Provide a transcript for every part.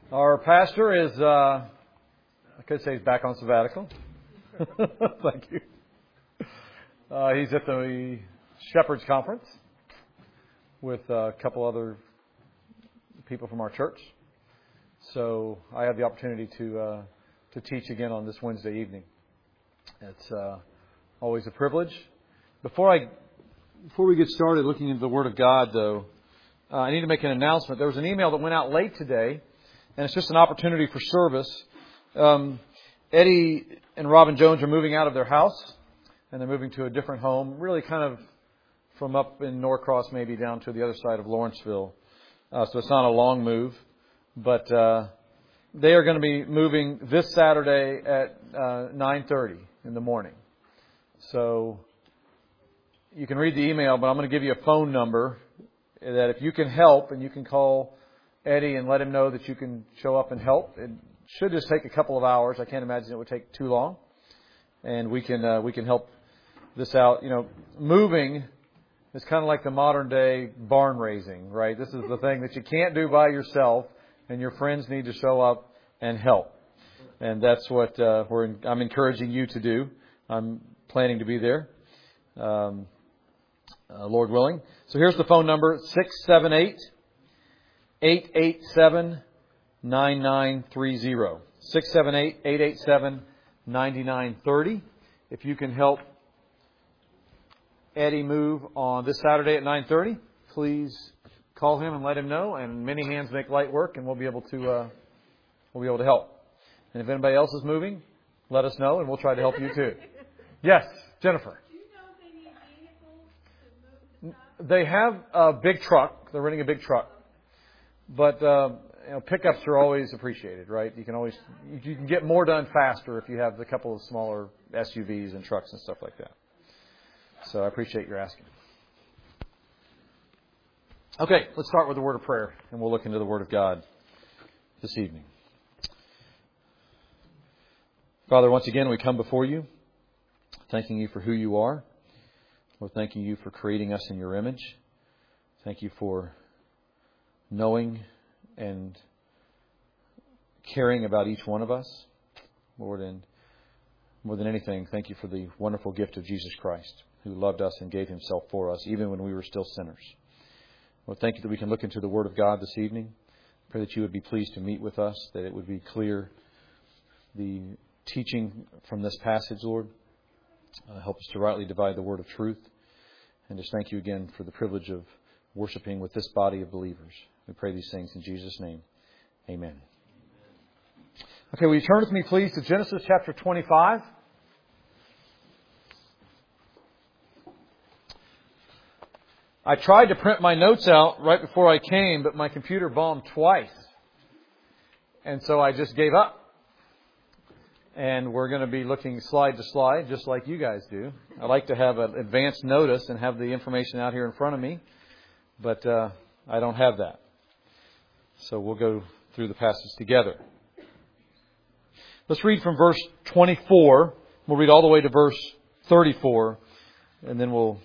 Our pastor is, I could say he's back on sabbatical. Thank you. He's at the Shepherd's Conference with a couple other people from our church. So I have the opportunity to teach again on this Wednesday evening. It's always a privilege. Before we get started looking into the Word of God, though, I need to make an announcement. There was an email that went out late today, and it's just an opportunity for service. Eddie and Robin Jones are moving out of their house, and they're moving to a different home, really kind of from up in Norcross maybe down to the other side of Lawrenceville. So it's not a long move, but they are going to be moving this Saturday at 9:30 in the morning. So you can read the email, but I'm going to give you a phone number that if you can help, and you can call Eddie and let him know that you can show up and help. It should just take a couple of hours. I can't imagine it would take too long, and we can help this out. You know, moving is kind of like the modern day barn raising, right? This is the thing that you can't do by yourself, and your friends need to show up and help, and that's what I'm encouraging you to do. I'm planning to be there, Lord willing. So here's the phone number: 678-887-9930. 678-887-9930. If you can help Eddie move on this Saturday at 9:30, please call him and let him know. And many hands make light work, and we'll be able to help. And if anybody else is moving, let us know, and we'll try to help you too. Yes, Jennifer. Do you know if they need vehicles to move the stuff? They have a big truck. They're renting a big truck, but pickups are always appreciated, right? You can get more done faster if you have a couple of smaller SUVs and trucks and stuff like that. So I appreciate your asking. Okay, let's start with a word of prayer, and we'll look into the Word of God this evening. Father, once again, we come before you, thanking you for who you are. We're thanking you for creating us in your image. Thank you for knowing and caring about each one of us. Lord, and more than anything, thank you for the wonderful gift of Jesus Christ, who loved us and gave himself for us, even when we were still sinners. Lord, thank you that we can look into the Word of God this evening. Pray that you would be pleased to meet with us, that it would be clear, the teaching from this passage, Lord. Help us to rightly divide the word of truth. And just thank you again for the privilege of worshiping with this body of believers. We pray these things in Jesus' name. Amen. Okay, will you turn with me, please, to Genesis chapter 25? I tried to print my notes out right before I came, but my computer bombed twice. And so I just gave up. And we're going to be looking slide to slide, just like you guys do. I like to have an advance notice and have the information out here in front of me, but I don't have that. So we'll go through the passage together. Let's read from verse 24. We'll read all the way to verse 34, and then we'll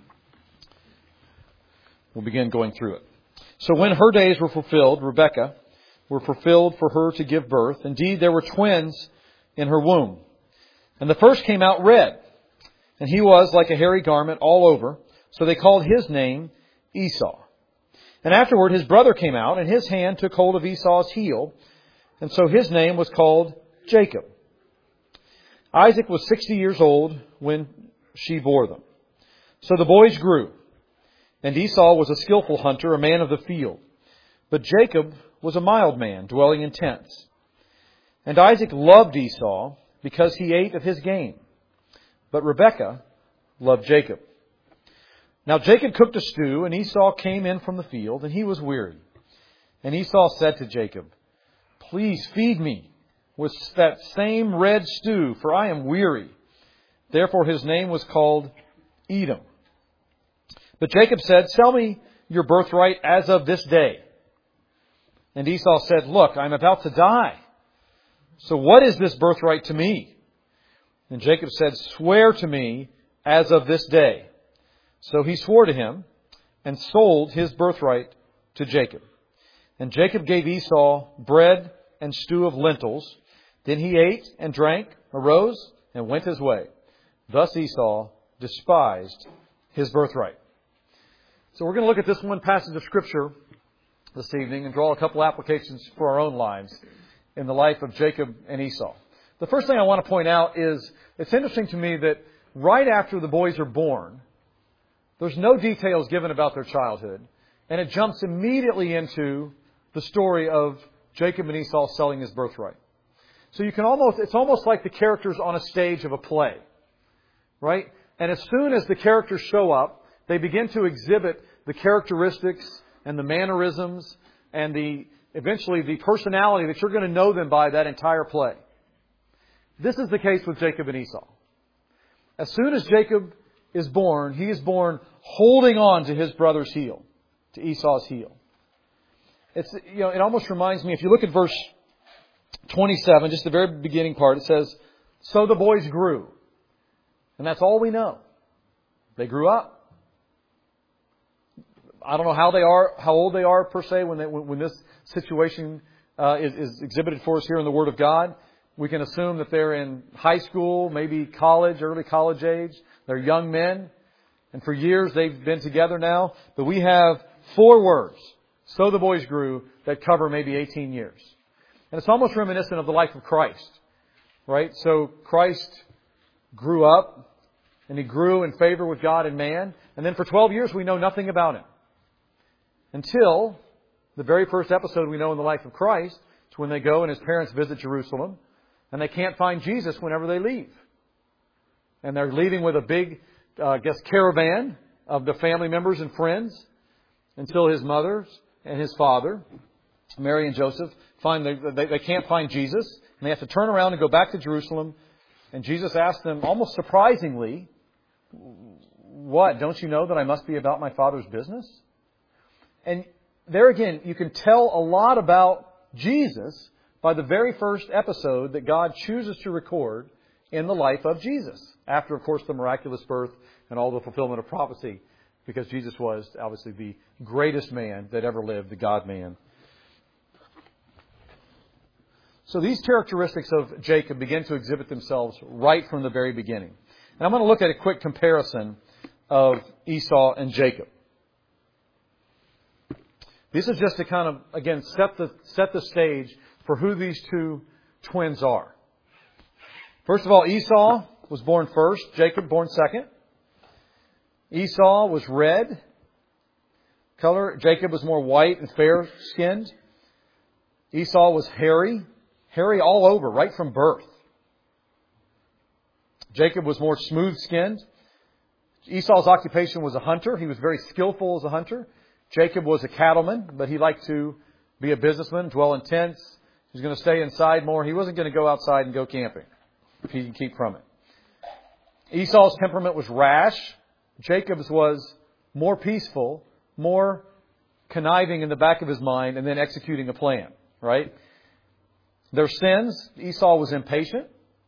begin going through it. So when her days were fulfilled, Rebekah were fulfilled for her to give birth. Indeed, there were twins in her womb. And the first came out red, and he was like a hairy garment all over. So they called his name Esau. And afterward his brother came out, and his hand took hold of Esau's heel. And so his name was called Jacob. Isaac was 60 years old when she bore them. So the boys grew. And Esau was a skillful hunter, a man of the field. But Jacob was a mild man, dwelling in tents. And Isaac loved Esau because he ate of his game. But Rebekah loved Jacob. Now Jacob cooked a stew, and Esau came in from the field, and he was weary. And Esau said to Jacob, "Please feed me with that same red stew, for I am weary." Therefore his name was called Edom. But Jacob said, "Sell me your birthright as of this day." And Esau said, "Look, I am about to die. So what is this birthright to me?" And Jacob said, "Swear to me as of this day." So he swore to him and sold his birthright to Jacob. And Jacob gave Esau bread and stew of lentils. Then he ate and drank, arose, and went his way. Thus Esau despised his birthright. So we're going to look at this one passage of Scripture this evening and draw a couple applications for our own lives in the life of Jacob and Esau. The first thing I want to point out is it's interesting to me that right after the boys are born, there's no details given about their childhood, and it jumps immediately into the story of Jacob and Esau selling his birthright. So it's almost like the characters on a stage of a play, right? And as soon as the characters show up, they begin to exhibit the characteristics and the mannerisms and eventually the personality that you're going to know them by that entire play. This is the case with Jacob and Esau. As soon as Jacob is born, he is born holding on to his brother's heel, to Esau's heel. It almost reminds me, if you look at verse 27, just the very beginning part, it says, "So the boys grew." And that's all we know. They grew up. I don't know how old they are per se when this situation is exhibited for us here in the Word of God. We can assume that they're in high school, maybe college, early college age. They're young men. And for years they've been together now. But we have 4 words, "So the boys grew," that cover maybe 18 years. And it's almost reminiscent of the life of Christ. Right? So Christ grew up and He grew in favor with God and man. And then for 12 years we know nothing about Him. Until the very first episode we know in the life of Christ. It's when they go and His parents visit Jerusalem. And they can't find Jesus whenever they leave. And they're leaving with a big, caravan of the family members and friends until His mother and His father, Mary and Joseph, they can't find Jesus. And they have to turn around and go back to Jerusalem. And Jesus asks them, almost surprisingly, "What? Don't you know that I must be about my Father's business?" And there again, you can tell a lot about Jesus by the very first episode that God chooses to record in the life of Jesus. After, of course, the miraculous birth and all the fulfillment of prophecy. Because Jesus was obviously the greatest man that ever lived, the God-man. So these characteristics of Jacob begin to exhibit themselves right from the very beginning. And I'm going to look at a quick comparison of Esau and Jacob. This is just to kind of, again, set the stage for who these two twins are. First of all, Esau was born first, Jacob born second. Esau was red color. Jacob was more white and fair-skinned. Esau was hairy all over, right from birth. Jacob was more smooth-skinned. Esau's occupation was a hunter. He was very skillful as a hunter. Jacob was a cattleman, but he liked to be a businessman, dwell in tents. He was going to stay inside more. He wasn't going to go outside and go camping, if he can keep from it. Esau's temperament was rash. Jacob's was more peaceful, more conniving in the back of his mind, and then executing a plan, right? Their sins, Esau was impatient.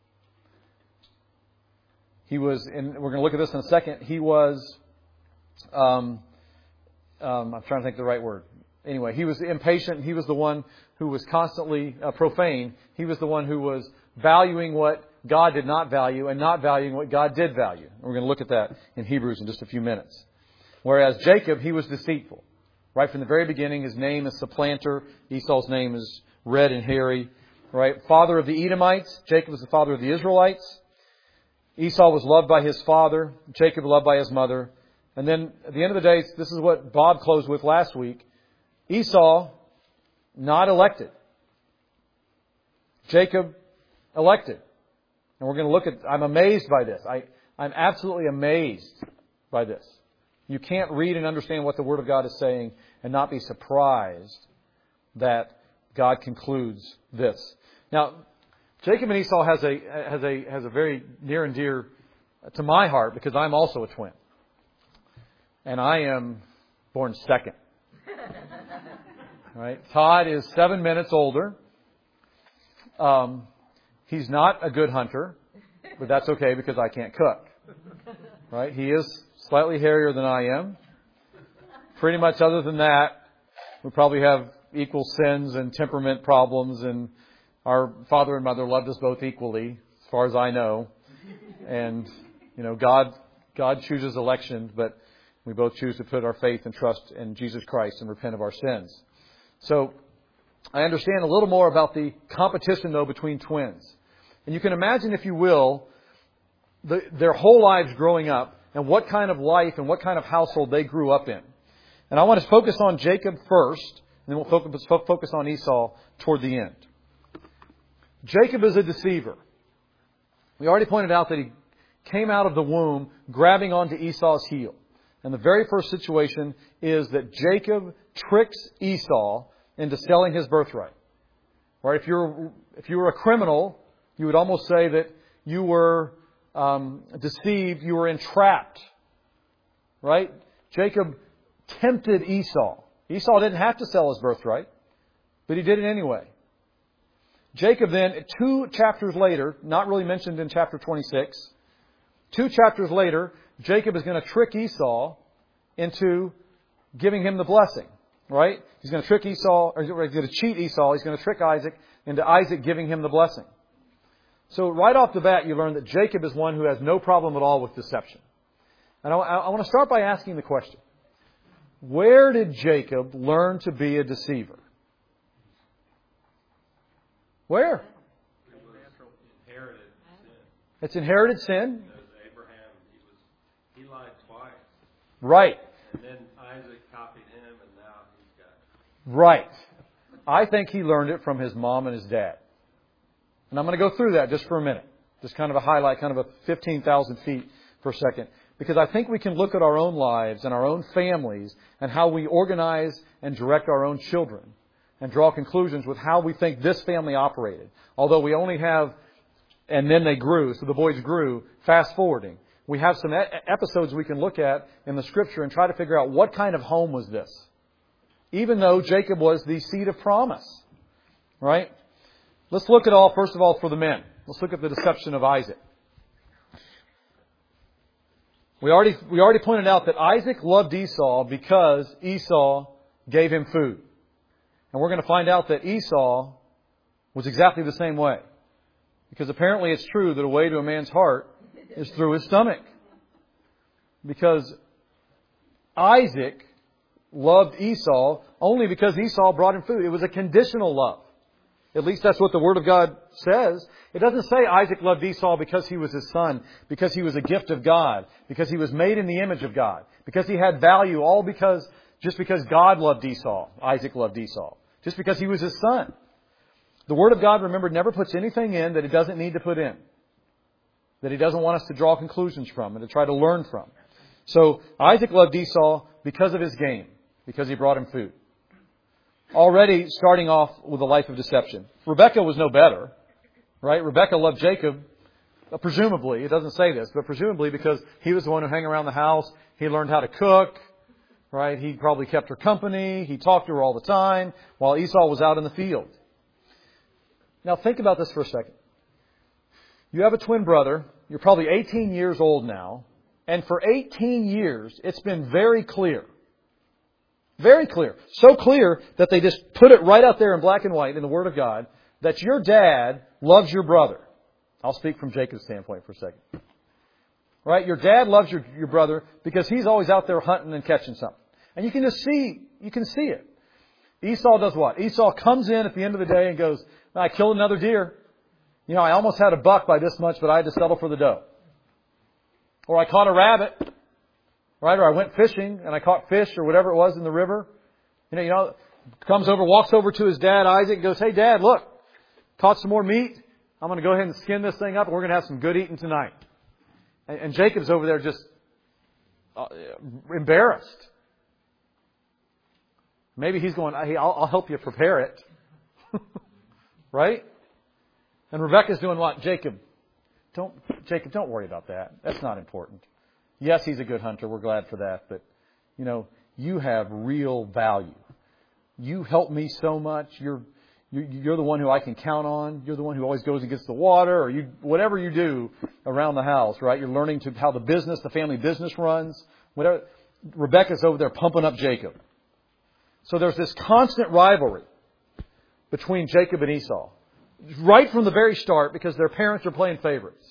He was, and we're going to look at this in a second, he was, I'm trying to think of the right word. Anyway, he was impatient. He was the one who was constantly profane. He was the one who was valuing what God did not value and not valuing what God did value. And we're going to look at that in Hebrews in just a few minutes. Whereas Jacob, he was deceitful. Right from the very beginning, his name is Supplanter. Esau's name is Red and Hairy. Right? Father of the Edomites. Jacob was the father of the Israelites. Esau was loved by his father. Jacob loved by his mother. And then at the end of the day, this is what Bob closed with last week. Esau, not elected. Jacob, elected. And we're going to look at, I'm amazed by this. I'm absolutely amazed by this. You can't read and understand what the Word of God is saying and not be surprised that God concludes this. Now, Jacob and Esau has a very near and dear to my heart because I'm also a twin. And I am born second. Right? Todd is 7 minutes older. He's not a good hunter, but that's okay because I can't cook. Right? He is slightly hairier than I am. Pretty much other than that, we probably have equal sins and temperament problems, and our father and mother loved us both equally, as far as I know. And, God chooses election, but we both choose to put our faith and trust in Jesus Christ and repent of our sins. So I understand a little more about the competition, though, between twins. And you can imagine, if you will, their whole lives growing up and what kind of life and what kind of household they grew up in. And I want to focus on Jacob first, and then we'll focus on Esau toward the end. Jacob is a deceiver. We already pointed out that he came out of the womb grabbing onto Esau's heel. And the very first situation is that Jacob tricks Esau into selling his birthright. Right? If you were a criminal, you would almost say that you were deceived, you were entrapped. Right? Jacob tempted Esau. Esau didn't have to sell his birthright, but he did it anyway. Jacob then, 2 chapters later, not really mentioned in chapter 26, 2 chapters later, Jacob is going to trick Esau into giving him the blessing. Right? He's going to trick Esau, or he's going to cheat Esau. He's going to trick Isaac into Isaac giving him the blessing. So right off the bat, you learn that Jacob is one who has no problem at all with deception. And I want to start by asking the question, where did Jacob learn to be a deceiver? Where? Inherited sin. It's inherited sin. Because Abraham, he lied twice. Right. And then Isaac copied him, and now he's got it. Right. I think he learned it from his mom and his dad. And I'm going to go through that just for a minute. Just kind of a highlight, kind of a 15,000 feet for a second. Because I think we can look at our own lives and our own families and how we organize and direct our own children and draw conclusions with how we think this family operated. Although we only have, and then they grew, so the boys grew, fast forwarding. We have some episodes we can look at in the Scripture and try to figure out what kind of home was this. Even though Jacob was the seed of promise. Right? Let's look at all, first of all, for the men. Let's look at the deception of Isaac. We already pointed out that Isaac loved Esau because Esau gave him food. And we're going to find out that Esau was exactly the same way. Because apparently it's true that a way to a man's heart is through his stomach. Because Isaac loved Esau only because Esau brought him food. It was a conditional love. At least that's what the Word of God says. It doesn't say Isaac loved Esau because he was his son, because he was a gift of God, because he was made in the image of God, because he had value, just because God loved Esau. Isaac loved Esau. Just because he was his son. The Word of God, remember, never puts anything in that it doesn't need to put in. That He doesn't want us to draw conclusions from and to try to learn from. So Isaac loved Esau because of his gain, because he brought him food. Already starting off with a life of deception. Rebekah was no better, right? Rebekah loved Jacob, presumably. It doesn't say this, but presumably because he was the one who hung around the house. He learned how to cook, right? He probably kept her company. He talked to her all the time while Esau was out in the field. Now think about this for a second. You have a twin brother. You're probably 18 years old now. And for 18 years, it's been very clear. Very clear. So clear that they just put it right out there in black and white in the Word of God that your dad loves your brother. I'll speak from Jacob's standpoint for a second. Right? Your dad loves your brother because he's always out there hunting and catching something. And you can see it. Esau does what? Esau comes in at the end of the day and goes, I killed another deer. I almost had a buck by this much, but I had to settle for the doe. Or I caught a rabbit. Right? Or I went fishing and I caught fish or whatever it was in the river. Comes over, walks over to his dad, Isaac, and goes, hey, Dad, look, caught some more meat. I'm going to go ahead and skin this thing up and we're going to have some good eating tonight. And Jacob's over there just embarrassed. Maybe he's going, hey, I'll help you prepare it. Right? And Rebekah's doing what? Jacob, don't worry about that. That's not important. Yes, he's a good hunter. We're glad for that. But, you have real value. You help me so much. You're the one who I can count on. You're the one who always goes and gets the water, or whatever you do around the house, right? You're learning how the family business runs. Whatever. Rebekah's over there pumping up Jacob. So there's this constant rivalry between Jacob and Esau. Right from the very start, because their parents are playing favorites.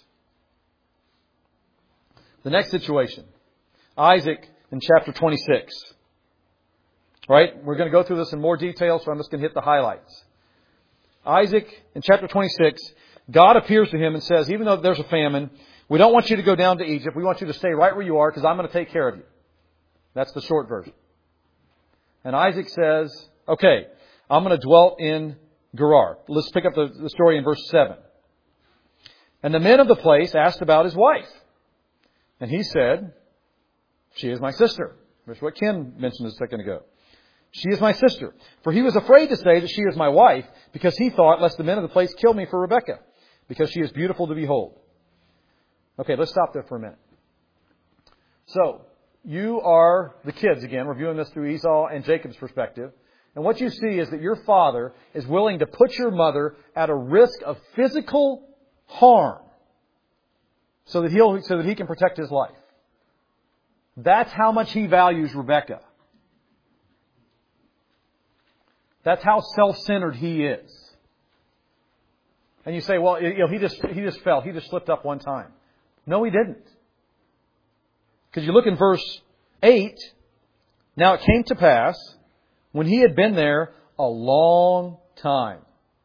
The next situation. Isaac in chapter 26. Right? We're going to go through this in more detail, so I'm just going to hit the highlights. Isaac in chapter 26, God appears to him and says, even though there's a famine, we don't want you to go down to Egypt. We want you to stay right where you are because I'm going to take care of you. That's the short version. And Isaac says, okay, I'm going to dwell in Gerar. Let's pick up the story in verse 7. And the men of the place asked about his wife. And he said, she is my sister. That's what Ken mentioned a second ago. She is my sister. For he was afraid to say that she is my wife because he thought, lest the men of the place kill me for Rebekah, because she is beautiful to behold. Okay, let's stop there for a minute. So, you are the kids again. We're viewing this through Esau and Jacob's perspective. And what you see is that your father is willing to put your mother at a risk of physical harm so that he can protect his life. That's how much he values Rebekah. That's how self-centered he is. And you say, well, he just fell. He just slipped up one time. No, he didn't. Because you look in verse 8. Now it came to pass when he had been there a long time.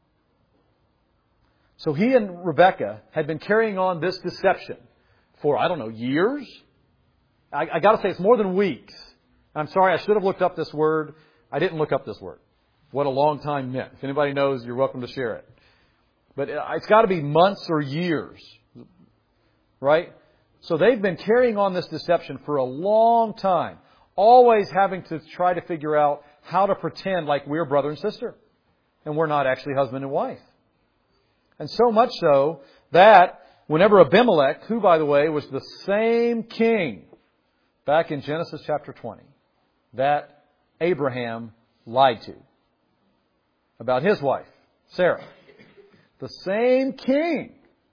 So he and Rebekah had been carrying on this deception for, years. I got to say, it's more than weeks. I'm sorry, I should have looked up this word. I didn't look up this word. What a long time meant. If anybody knows, you're welcome to share it. But it's got to be months or years. Right? So they've been carrying on this deception for a long time. Always having to try to figure out how to pretend like we're brother and sister. And we're not actually husband and wife. And so much so that whenever Abimelech, who by the way was the same king back in Genesis chapter 20, that Abraham lied to about his wife, Sarah. The same king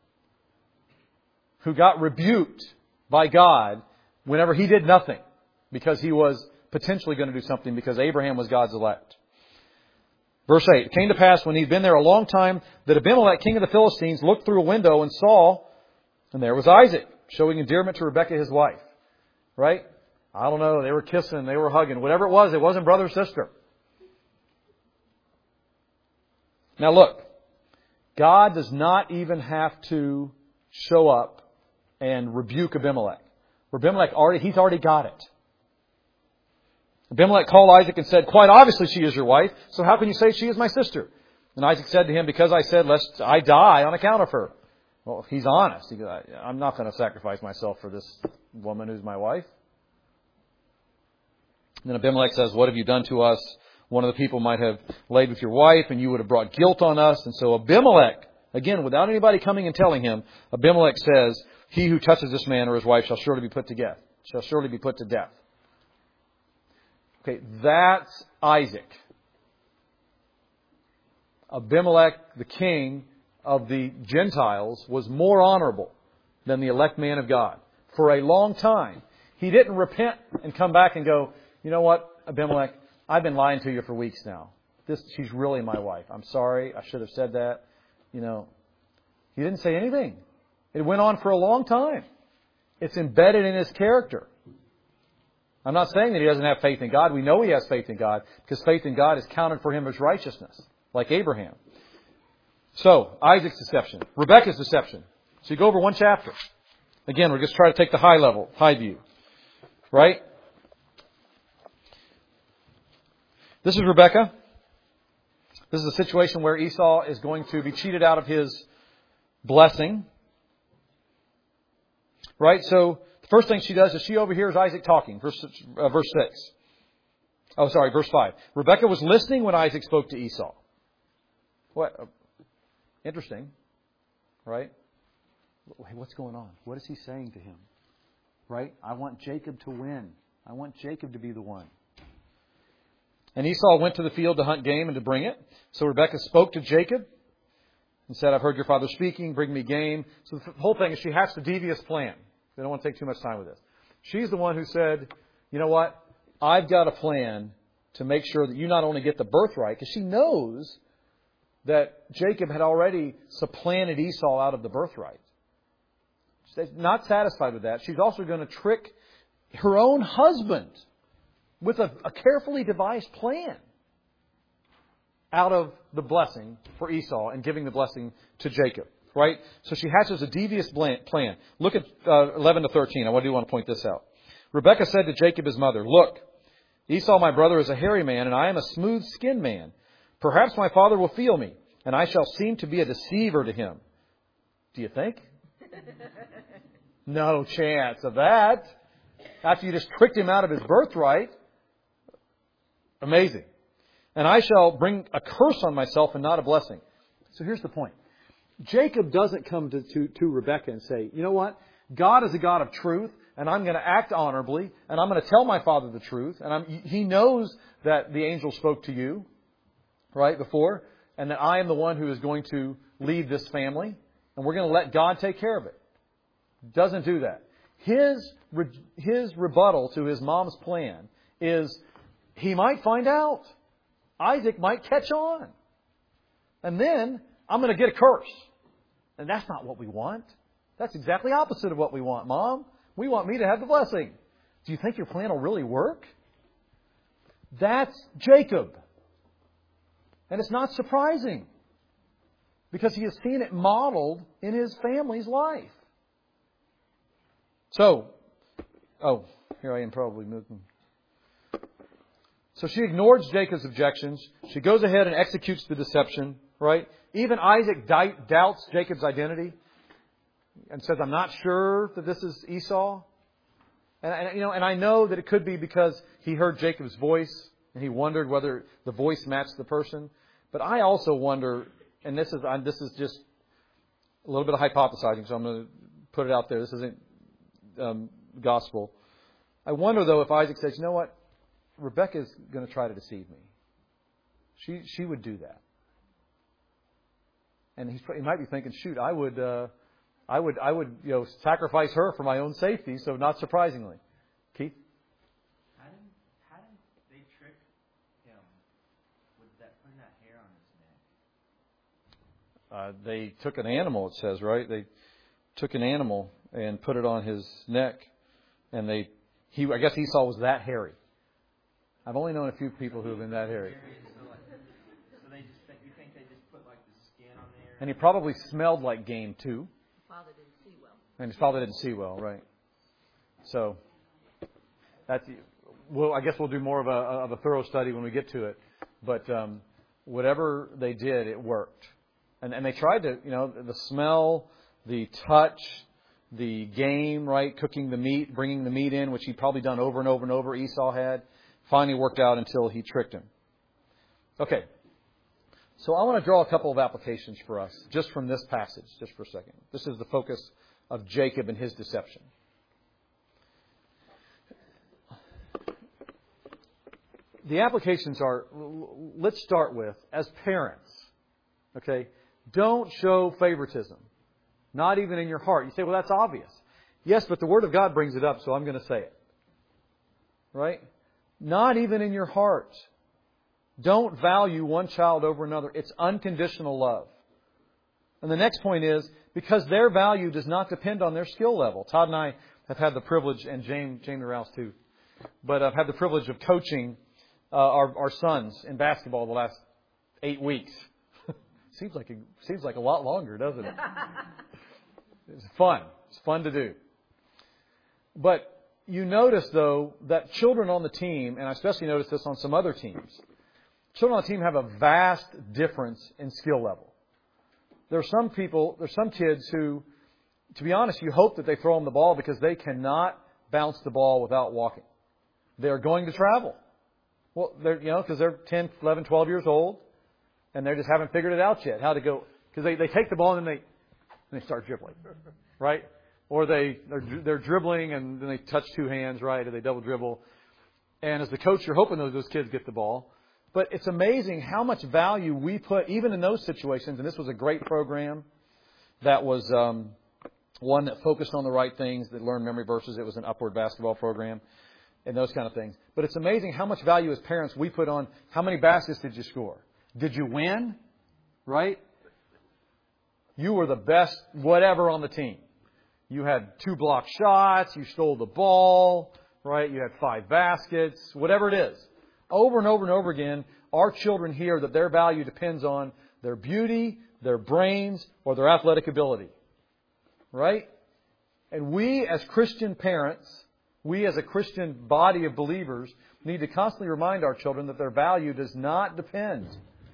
who got rebuked by God whenever he did nothing because he was potentially going to do something because Abraham was God's elect. Verse 8, it came to pass when he'd been there a long time that Abimelech, king of the Philistines, looked through a window and saw, and there was Isaac, showing endearment to Rebekah, his wife. Right? I don't know, they were kissing, they were hugging, whatever it wasn't brother or sister. Now look, God does not even have to show up and rebuke Abimelech. He's already got it. Abimelech called Isaac and said, quite obviously she is your wife, so how can you say she is my sister? And Isaac said to him, because I said, lest I die on account of her. Well, he's honest. He goes, I'm not going to sacrifice myself for this woman who's my wife. And then Abimelech says, what have you done to us? One of the people might have laid with your wife and you would have brought guilt on us. And so Abimelech, again, without anybody coming and telling him, Abimelech says, he who touches this man or his wife shall surely be put to death. Okay, that's Isaac. Abimelech, the king of the Gentiles, was more honorable than the elect man of God. For a long time, he didn't repent and come back and go, you know what, Abimelech, I've been lying to you for weeks now. She's really my wife. I'm sorry. I should have said that. He didn't say anything. It went on for a long time. It's embedded in his character. I'm not saying that he doesn't have faith in God. We know he has faith in God because faith in God is counted for him as righteousness, like Abraham. So, Isaac's deception. Rebekah's deception. So you go over one chapter. Again, we're just trying to take the high view. Right? This is Rebekah. This is a situation where Esau is going to be cheated out of his blessing. Right? So, the first thing she does is she overhears Isaac talking. Verse 6. Verse 5. Rebekah was listening when Isaac spoke to Esau. What? Interesting. Right? What's going on? What is he saying to him? Right? I want Jacob to win. I want Jacob to be the one. And Esau went to the field to hunt game and to bring it. So Rebekah spoke to Jacob and said, I've heard your father speaking, bring me game. So the whole thing is she has the devious plan. They don't want to take too much time with this. She's the one who said, you know what? I've got a plan to make sure that you not only get the birthright, because she knows that Jacob had already supplanted Esau out of the birthright. She's not satisfied with that. She's also going to trick her own husband with a carefully devised plan out of the blessing for Esau and giving the blessing to Jacob. Right? So she hatches a devious plan. Look at 11 to 13. I do want to point this out. Rebekah said to Jacob, his mother, "Look, Esau, my brother, is a hairy man, and I am a smooth-skinned man. Perhaps my father will feel me, and I shall seem to be a deceiver to him." Do you think? No chance of that. After you just tricked him out of his birthright. Amazing. "And I shall bring a curse on myself and not a blessing." So here's the point. Jacob doesn't come to Rebekah and say, "You know what? God is a God of truth, and I'm going to act honorably, and I'm going to tell my father the truth, and he knows that the angel spoke to you, right, before, and that I am the one who is going to lead this family, and we're going to let God take care of it." Doesn't do that. His rebuttal to his mom's plan is he might find out. Isaac might catch on. And then I'm going to get a curse. And that's not what we want. That's exactly opposite of what we want, Mom. We want me to have the blessing. Do you think your plan will really work? That's Jacob. And it's not surprising, because he has seen it modeled in his family's life. So, here I am probably moving. So she ignores Jacob's objections. She goes ahead and executes the deception, right? Even Isaac doubts Jacob's identity and says, "I'm not sure that this is Esau." And I know that it could be because he heard Jacob's voice and he wondered whether the voice matched the person. But I also wonder, and this is just a little bit of hypothesizing, so I'm going to put it out there. This isn't gospel. I wonder, though, if Isaac says, "You know what? Rebekah's going to try to deceive me. She would do that." And he might be thinking, "Shoot, I would sacrifice her for my own safety." So, not surprisingly, Keith. How did they trick him with putting that hair on his neck? They took an animal. It says, right? They took an animal and put it on his neck, and I guess Esau was that hairy. I've only known a few people who have been that hairy. You think they just put like the skin on there? And he probably smelled like game too. Father didn't see well. And his father didn't see well, right? So I guess we'll do more of a thorough study when we get to it. But whatever they did, it worked. And they tried to, the smell, the touch, the game, right? Cooking the meat, bringing the meat in, which he'd probably done over and over and over. Esau had. Finally worked out until he tricked him. Okay. So I want to draw a couple of applications for us just from this passage, just for a second. This is the focus of Jacob and his deception. The applications are, let's start with, as parents, okay, don't show favoritism. Not even in your heart. You say, "Well, that's obvious." Yes, but the Word of God brings it up, so I'm going to say it. Right? Not even in your heart. Don't value one child over another. It's unconditional love. And the next point is, because their value does not depend on their skill level. Todd and I have had the privilege, and Jamie Rouse too, but I've had the privilege of coaching our sons in basketball the last 8 weeks. Seems like a lot longer, doesn't it? It's fun. It's fun to do. But you notice, though, that children on the team, and I especially noticed this on some other teams, children on the team have a vast difference in skill level. There's some kids who, to be honest, you hope that they throw them the ball because they cannot bounce the ball without walking. They're going to travel. Well, because they're 10, 11, 12 years old, and they just haven't figured it out yet, how to go. Because they take the ball and then they start dribbling, right? Or they're dribbling and then they touch two hands, right? Or they double dribble. And as the coach, you're hoping those kids get the ball. But it's amazing how much value we put, even in those situations. And this was a great program that was one that focused on the right things, that learned memory verses. It was an upward basketball program and those kind of things. But it's amazing how much value as parents we put on how many baskets did you score? Did you win? Right? You were the best whatever on the team. You had 2 block shots. You stole the ball. Right? You had 5 baskets. Whatever it is. Over and over and over again, our children hear that their value depends on their beauty, their brains, or their athletic ability. Right? And we as Christian parents, we as a Christian body of believers, need to constantly remind our children that their value does not depend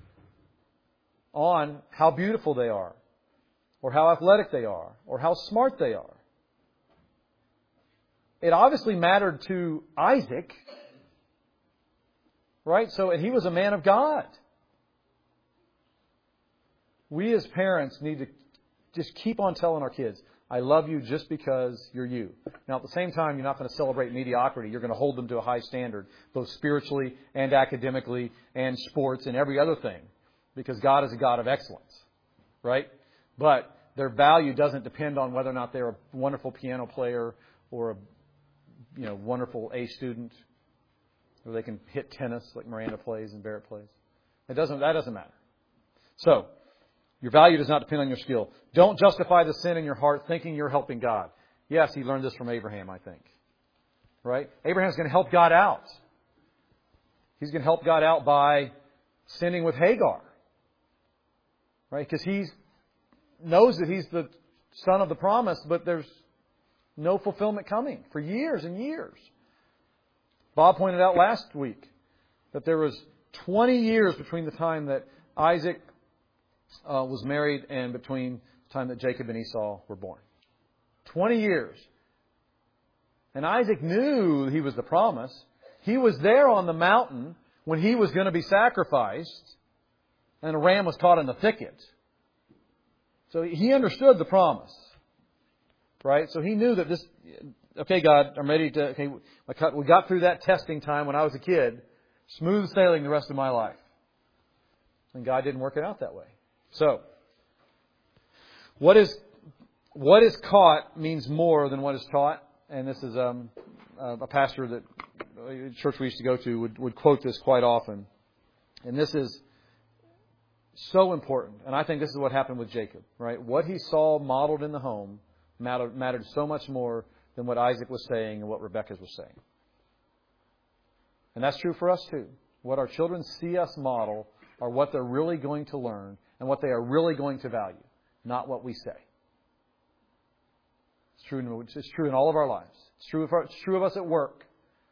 on how beautiful they are, or how athletic they are, or how smart they are. It obviously mattered to Isaac, right? So, and he was a man of God. We as parents need to just keep on telling our kids, I love you just because you're you. Now, at the same time, you're not going to celebrate mediocrity. You're going to hold them to a high standard, both spiritually and academically and sports and every other thing, because God is a God of excellence, right? But their value doesn't depend on whether or not they're a wonderful piano player or a wonderful A student, or they can hit tennis like Miranda plays and Barrett plays. That doesn't matter. So, your value does not depend on your skill. Don't justify the sin in your heart thinking you're helping God. Yes, he learned this from Abraham, I think. Right? Abraham's going to help God out. He's going to help God out by sinning with Hagar. Right? Because he knows that he's the son of the promise, but there's no fulfillment coming for years and years. Bob pointed out last week that there was 20 years between the time that Isaac was married and between the time that Jacob and Esau were born. 20 years. And Isaac knew he was the promise. He was there on the mountain when he was going to be sacrificed, and a ram was caught in the thicket. So he understood the promise. Right? So he knew that this, okay, God, I'm ready to, okay, we got through that testing time when I was a kid. Smooth sailing the rest of my life. And God didn't work it out that way. So, what is caught means more than what is taught. And this is a pastor that a church we used to go to would quote this quite often. And this is so important. And I think this is what happened with Jacob. Right? What he saw modeled in the home mattered so much more than what Isaac was saying and what Rebekah was saying. And that's true for us too. What our children see us model are what they're really going to learn and what they are really going to value, not what we say. It's true in all of our lives. It's true of us at work.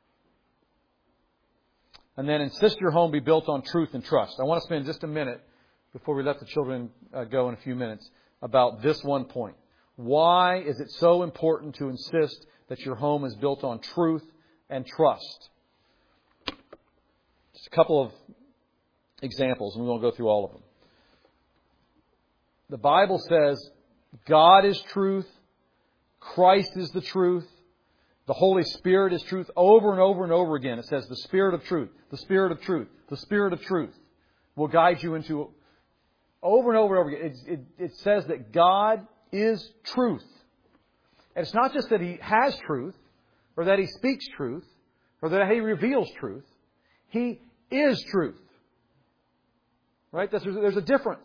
And then insist your home be built on truth and trust. I want to spend just a minute before we let the children go in a few minutes about this one point. Why is it so important to insist that your home is built on truth and trust? Just a couple of examples, and we won't go through all of them. The Bible says God is truth, Christ is the truth, the Holy Spirit is truth. Over and over and over again, it says the Spirit of truth, the Spirit of truth, the Spirit of truth will guide you into, over and over and over again. It says that God is truth. And it's not just that He has truth, or that He speaks truth, or that He reveals truth. He is truth. Right? There's a difference.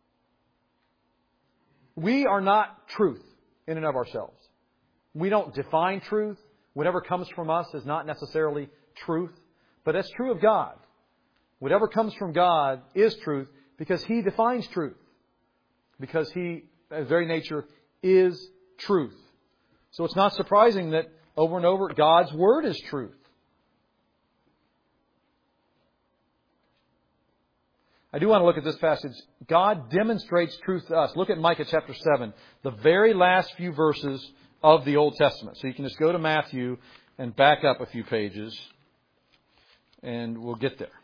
We are not truth in and of ourselves. We don't define truth. Whatever comes from us is not necessarily truth. But that's true of God. Whatever comes from God is truth because He defines truth. Because He, by His very nature, is truth. So it's not surprising that over and over, God's Word is truth. I do want to look at this passage. God demonstrates truth to us. Look at Micah chapter 7, the very last few verses of the Old Testament. So you can just go to Matthew and back up a few pages, and we'll get there.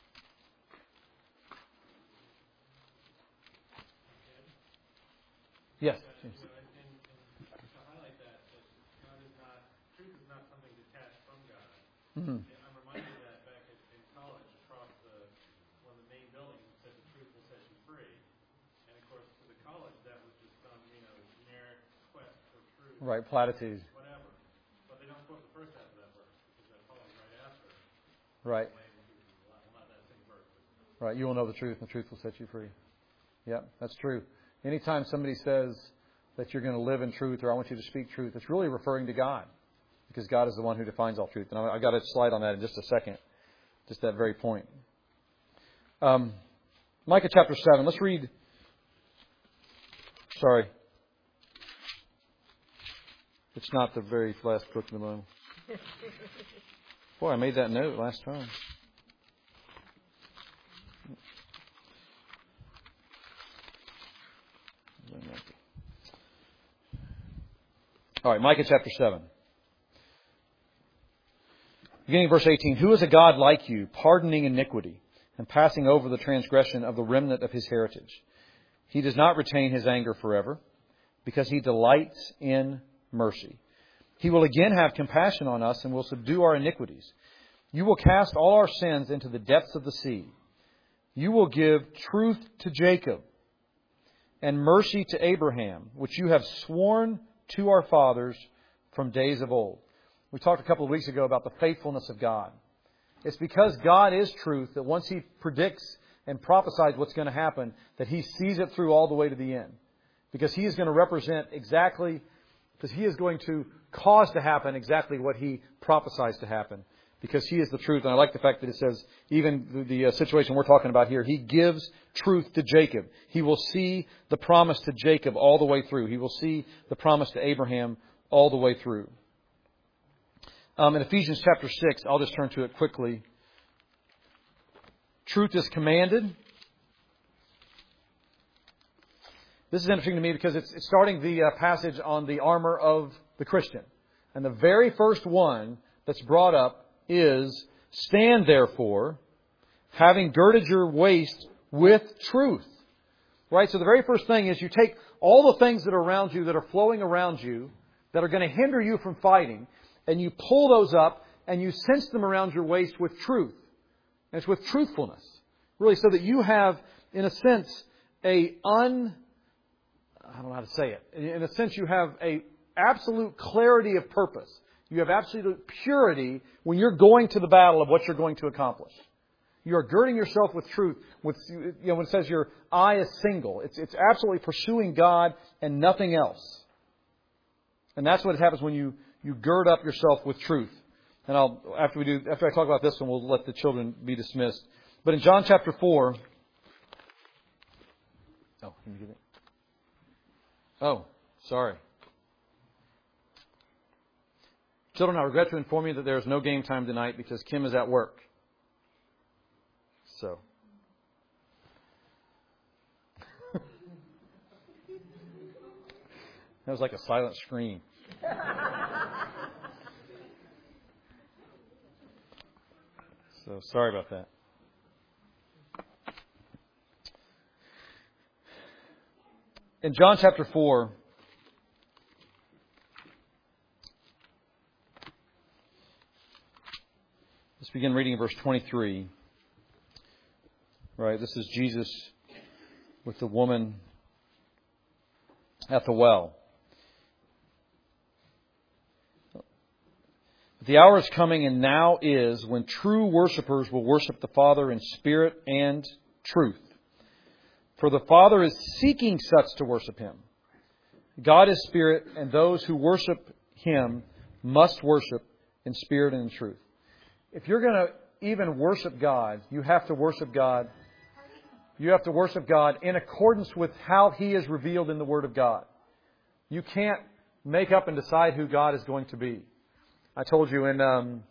Yes. To highlight that God is not, truth is not something detached from God. Mm-hmm. I'm reminded that back in college, across one of the main buildings, it said the truth will set you free. And of course, to the college, that was just some, generic quest for truth. Right, platitudes. Whatever. But they don't quote the first half of that verse, because that follows right after. Right. Right. You will know the truth, and the truth will set you free. Yeah, that's true. Anytime somebody says that you're going to live in truth, or I want you to speak truth, it's really referring to God, because God is the one who defines all truth. And I've got a slide on that in just a second, just that very point. Micah chapter 7. Let's read. Sorry. It's not the very last book in the Bible. Boy, I made that note last time. All right, Micah chapter 7. Beginning verse 18. Who is a God like you, pardoning iniquity and passing over the transgression of the remnant of his heritage? He does not retain his anger forever, because he delights in mercy. He will again have compassion on us and will subdue our iniquities. You will cast all our sins into the depths of the sea. You will give truth to Jacob and mercy to Abraham, which you have sworn to our fathers from days of old. We talked a couple of weeks ago about the faithfulness of God. It's because God is truth that once He predicts and prophesies what's going to happen, that He sees it through all the way to the end. Because He is going to represent exactly, because He is going to cause to happen exactly what He prophesies to happen. Because He is the truth. And I like the fact that it says, even the situation we're talking about here, He gives truth to Jacob. He will see the promise to Jacob all the way through. He will see the promise to Abraham all the way through. In Ephesians chapter 6, I'll just turn to it quickly. Truth is commanded. This is interesting to me because it's starting the passage on the armor of the Christian. And the very first one that's brought up is, stand therefore, having girded your waist with truth. Right? So the very first thing is you take all the things that are around you, that are flowing around you, that are going to hinder you from fighting, and you pull those up and you cinch them around your waist with truth. And it's with truthfulness. Really, so that you have, in a sense, I don't know how to say it. In a sense, you have a absolute clarity of purpose. You have absolute purity when you're going to the battle of what you're going to accomplish. You are girding yourself with truth. When it says your eye is single, it's absolutely pursuing God and nothing else. And that's what happens when you gird up yourself with truth. And after I talk about this one, we'll let the children be dismissed. But in John chapter 4. Oh, can you get it? Oh, sorry. Children, I regret to inform you that there is no game time tonight because Kim is at work. So. That was like a silent scream. So sorry about that. In John chapter 4, let's begin reading in verse 23. Right, this is Jesus with the woman at the well. The hour is coming, and now is, when true worshipers will worship the Father in spirit and truth. For the Father is seeking such to worship Him. God is spirit, and those who worship Him must worship in spirit and in truth. If you're going to even worship God, you have to worship God. You have to worship God in accordance with how He is revealed in the Word of God. You can't make up and decide who God is going to be. I told you in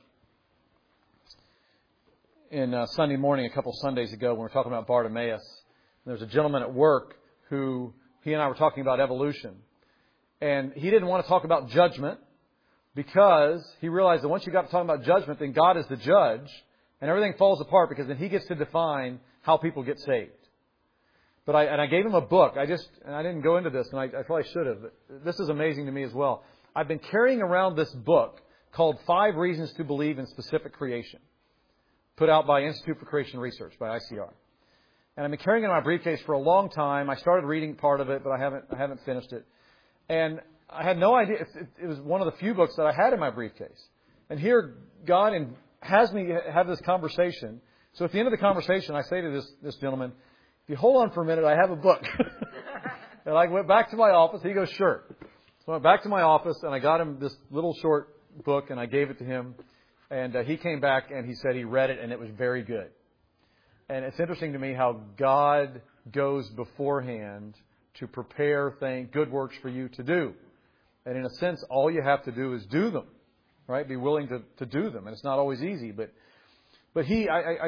Sunday morning, a couple Sundays ago, when we were talking about Bartimaeus, there was a gentleman at work who, he and I were talking about evolution. And he didn't want to talk about judgment because he realized that once you got to talking about judgment, then God is the judge and everything falls apart because then He gets to define how people get saved. But I gave him a book. I didn't go into this, and I probably should have. But this is amazing to me as well. I've been carrying around this book called 5 Reasons to Believe in Specific Creation, put out by Institute for Creation Research, by ICR. And I've been carrying it in my briefcase for a long time. I started reading part of it, but I haven't finished it. And I had no idea. It was one of the few books that I had in my briefcase. And here, God, in has me have this conversation. So at the end of the conversation, I say to this gentleman, if you hold on for a minute, I have a book. And I went back to my office. He goes, sure. So I went back to my office and I got him this little short book and I gave it to him. And he came back and he said he read it and it was very good. And it's interesting to me how God goes beforehand to prepare good works for you to do. And in a sense, all you have to do is do them, right? Be willing to do them. And it's not always easy, but the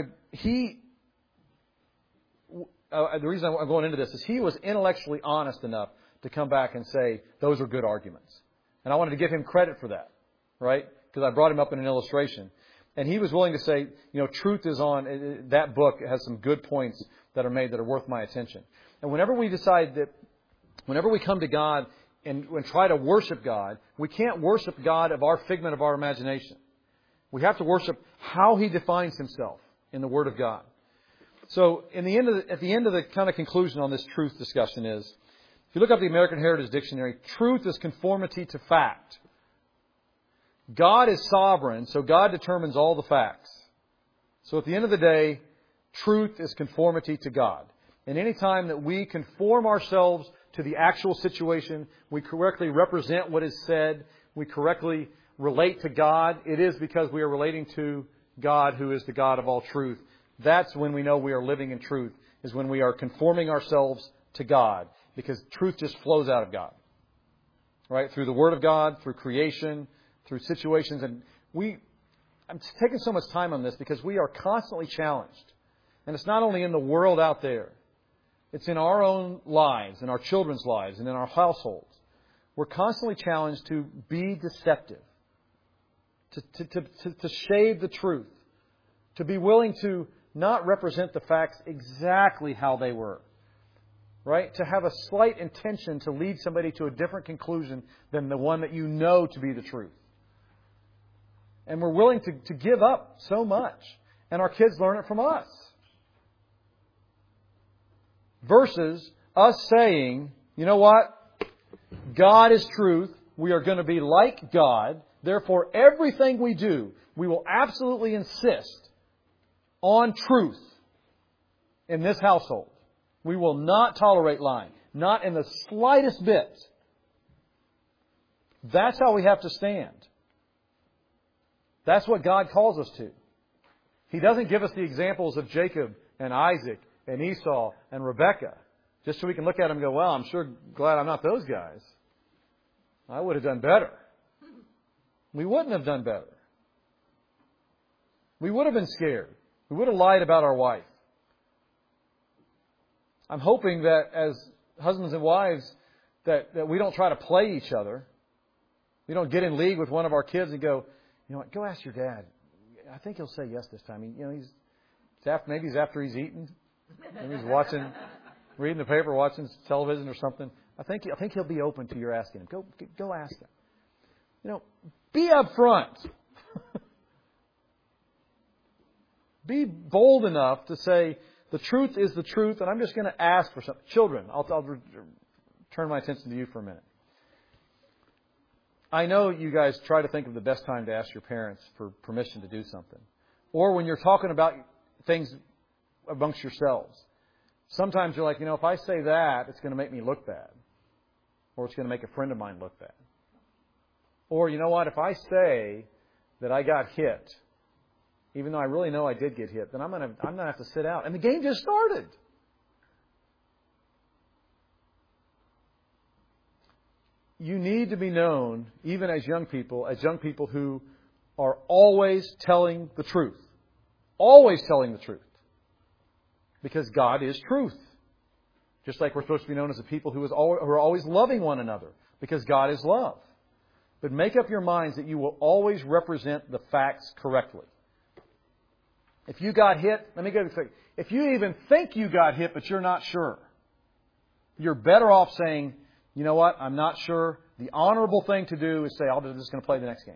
reason I'm going into this is he was intellectually honest enough to come back and say, those are good arguments. And I wanted to give him credit for that, right? Because I brought him up in an illustration. And he was willing to say, truth is on, that book has some good points that are made that are worth my attention. And whenever we come to God and try to worship God, we can't worship God of our figment of our imagination. We have to worship how He defines Himself in the Word of God. So at the end of the kind of conclusion on this truth discussion is, if you look up the American Heritage Dictionary, truth is conformity to fact. God is sovereign, so God determines all the facts. So at the end of the day, truth is conformity to God. And any time that we conform ourselves to the actual situation, we correctly represent what is said, we correctly relate to God, it is because we are relating to God who is the God of all truth. That's when we know we are living in truth, is when we are conforming ourselves to God. Because truth just flows out of God. Right? Through the Word of God, through creation, through situations. And I'm taking so much time on this because we are constantly challenged. And it's not only in the world out there. It's in our own lives, in our children's lives, and in our households. We're constantly challenged to be deceptive. To shade the truth. To be willing to not represent the facts exactly how they were. Right? To have a slight intention to lead somebody to a different conclusion than the one that you know to be the truth. And we're willing to give up so much. And our kids learn it from us. Versus us saying, you know what? God is truth. We are going to be like God. Therefore, everything we do, we will absolutely insist on truth in this household. We will not tolerate lying. Not in the slightest bit. That's how we have to stand. That's what God calls us to. He doesn't give us the examples of Jacob and Isaac and Esau and Rebekah just so we can look at them and go, well, I'm sure glad I'm not those guys. I would have done better. We wouldn't have done better. We would have been scared. We would have lied about our wife. I'm hoping that as husbands and wives that we don't try to play each other. We don't get in league with one of our kids and go, you know what, go ask your dad. I think he'll say yes this time. Maybe he's after he's eaten. Maybe he's reading the paper, watching television or something. I think he'll be open to your asking him. Go ask him. Be upfront. Be bold enough to say, the truth is the truth, and I'm just going to ask for something. Children, I'll turn my attention to you for a minute. I know you guys try to think of the best time to ask your parents for permission to do something. Or when you're talking about things amongst yourselves. Sometimes you're like, if I say that, it's going to make me look bad. Or it's going to make a friend of mine look bad. Or, you know what, if I say that I got hit, even though I really know I did get hit, then I'm going to have to sit out. And the game just started. You need to be known, even as young people who are always telling the truth. Always telling the truth. Because God is truth. Just like we're supposed to be known as a people who are always loving one another. Because God is love. But make up your minds that you will always represent the facts correctly. If you got hit, let me go to if you even think you got hit but you're not sure, you're better off saying, you know what, I'm not sure. The honorable thing to do is say, I'm just going to play the next game.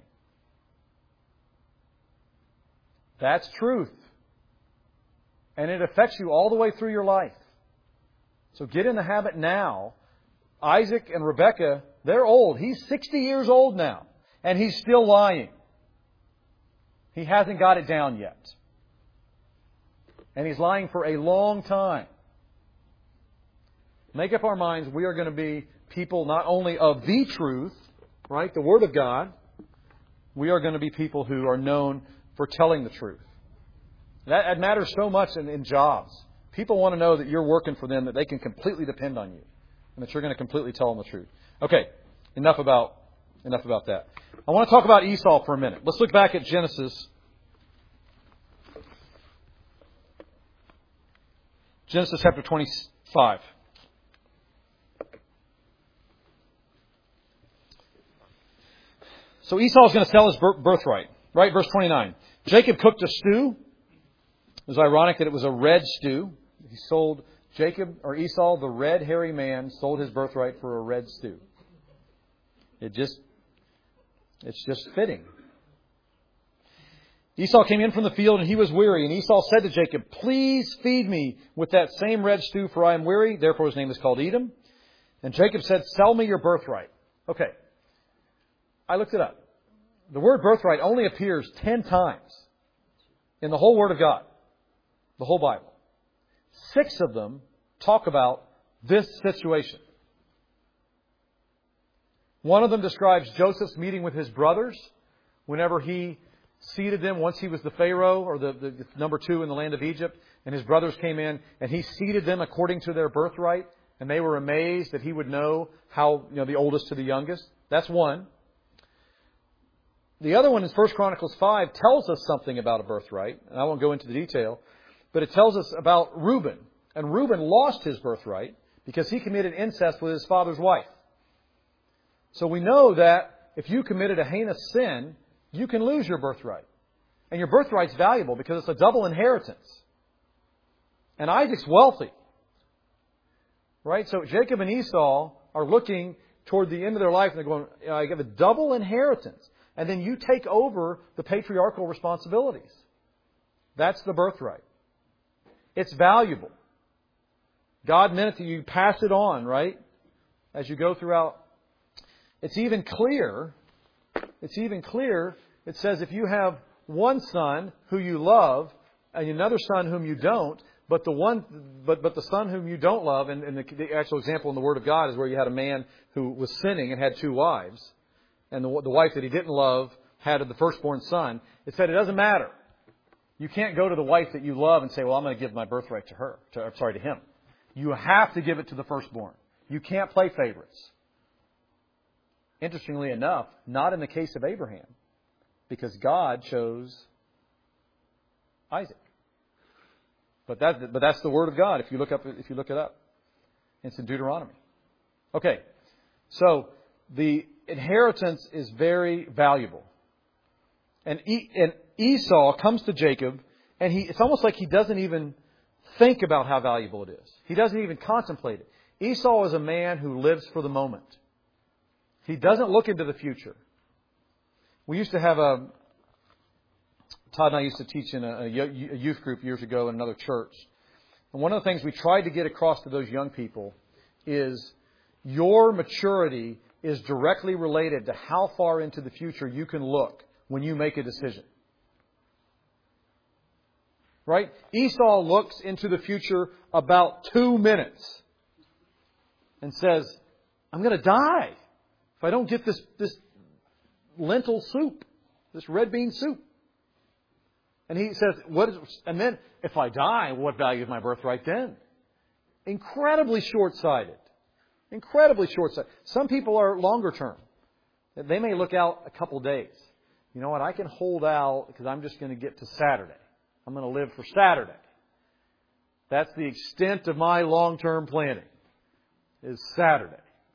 That's truth. And it affects you all the way through your life. So get in the habit now. Isaac and Rebekah, they're old. He's 60 years old now. And he's still lying. He hasn't got it down yet. And he's lying for a long time. Make up our minds, we are going to be people not only of the truth, right, the Word of God, we are going to be people who are known for telling the truth. That matters so much in jobs. People want to know that you're working for them, that they can completely depend on you, and that you're going to completely tell them the truth. Okay, enough about that. I want to talk about Esau for a minute. Let's look back at Genesis. Genesis chapter 25. So Esau is going to sell his birthright, right? Verse 29. Jacob cooked a stew. It was ironic that it was a red stew. He sold Esau, the red hairy man, sold his birthright for a red stew. It's just fitting. Esau came in from the field and he was weary. And Esau said to Jacob, "Please feed me with that same red stew, for I am weary." Therefore his name is called Edom. And Jacob said, "Sell me your birthright." Okay. I looked it up. The word birthright only appears 10 times in the whole Word of God, the whole Bible. 6 of them talk about this situation. One of them describes Joseph's meeting with his brothers whenever he seated them once he was the Pharaoh, or the number 2 in the land of Egypt, and his brothers came in and he seated them according to their birthright, and they were amazed that he would know how, the oldest to the youngest. That's one. The other one in 1 Chronicles 5 tells us something about a birthright, and I won't go into the detail, but it tells us about Reuben. And Reuben lost his birthright because he committed incest with his father's wife. So we know that if you committed a heinous sin, you can lose your birthright. And your birthright's valuable because it's a double inheritance. And Isaac's wealthy. Right? So Jacob and Esau are looking toward the end of their life and they're going, I have a double inheritance. And then you take over the patriarchal responsibilities. That's the birthright. It's valuable. God meant that you pass it on, right? As you go throughout. It's even clear. It says if you have one son who you love and another son whom you don't, but the son whom you don't love, and the actual example in the Word of God is where you had a man who was sinning and had 2 wives. And the wife that he didn't love had the firstborn son. It said it doesn't matter. You can't go to the wife that you love and say, well, I'm going to give my birthright to him. You have to give it to the firstborn. You can't play favorites. Interestingly enough, not in the case of Abraham, because God chose Isaac. But that's the Word of God. If you look it up, it's in Deuteronomy. Okay, so the inheritance is very valuable. And Esau comes to Jacob, and it's almost like he doesn't even think about how valuable it is. He doesn't even contemplate it. Esau is a man who lives for the moment. He doesn't look into the future. We used to have Todd and I used to teach in a youth group years ago in another church. And one of the things we tried to get across to those young people is your maturity is directly related to how far into the future you can look when you make a decision. Right? Esau looks into the future about 2 minutes and says, I'm going to die if I don't get this lentil soup, this red bean soup. And he says, and then if I die, what value is my birthright then? Incredibly short-sighted. Incredibly short-sighted. Some people are longer term. They may look out a couple days. You know what? I can hold out because I'm just going to get to Saturday. I'm going to live for Saturday. That's the extent of my long-term planning, is Saturday.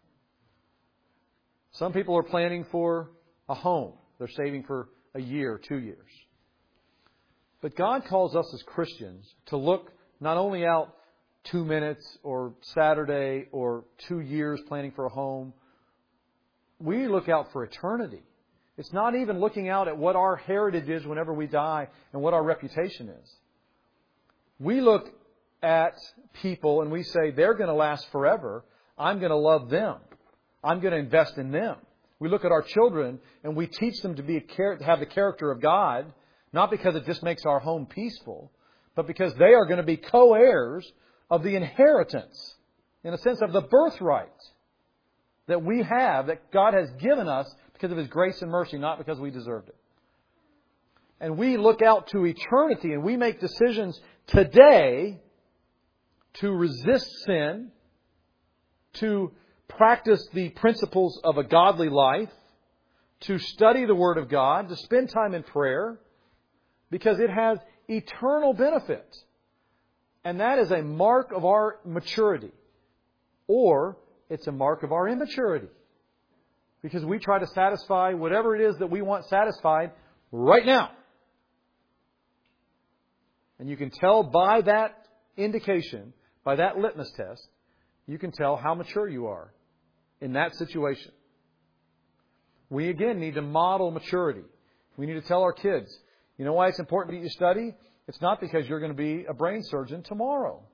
Some people are planning for a home. They're saving for a year, 2 years. But God calls us as Christians to look not only out 2 minutes or Saturday or 2 years planning for a home. We look out for eternity. It's not even looking out at what our heritage is whenever we die and what our reputation is. We look at people and we say, they're going to last forever. I'm going to love them. I'm going to invest in them. We look at our children and we teach them to have the character of God Not because it just makes our home peaceful, but because they are going to be co-heirs of the inheritance, in a sense of the birthright that we have, that God has given us because of His grace and mercy, not because we deserved it. And we look out to eternity and we make decisions today to resist sin, to practice the principles of a godly life, to study the Word of God, to spend time in prayer, because it has eternal benefit. And that is a mark of our maturity. Or it's a mark of our immaturity. Because we try to satisfy whatever it is that we want satisfied right now. And you can tell by that indication, by that litmus test, you can tell how mature you are in that situation. We again need to model maturity. We need to tell our kids, you know why it's important that you study? It's not because you're going to be a brain surgeon tomorrow.